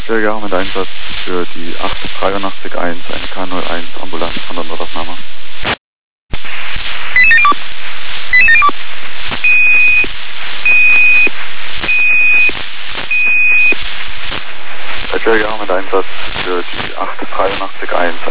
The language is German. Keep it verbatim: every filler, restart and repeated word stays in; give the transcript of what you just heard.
Edgar mit Einsatz für die acht drei eins, eine K null eins Ambulanz von der Notaufnahme. Edgar mit Einsatz für die acht drei eins,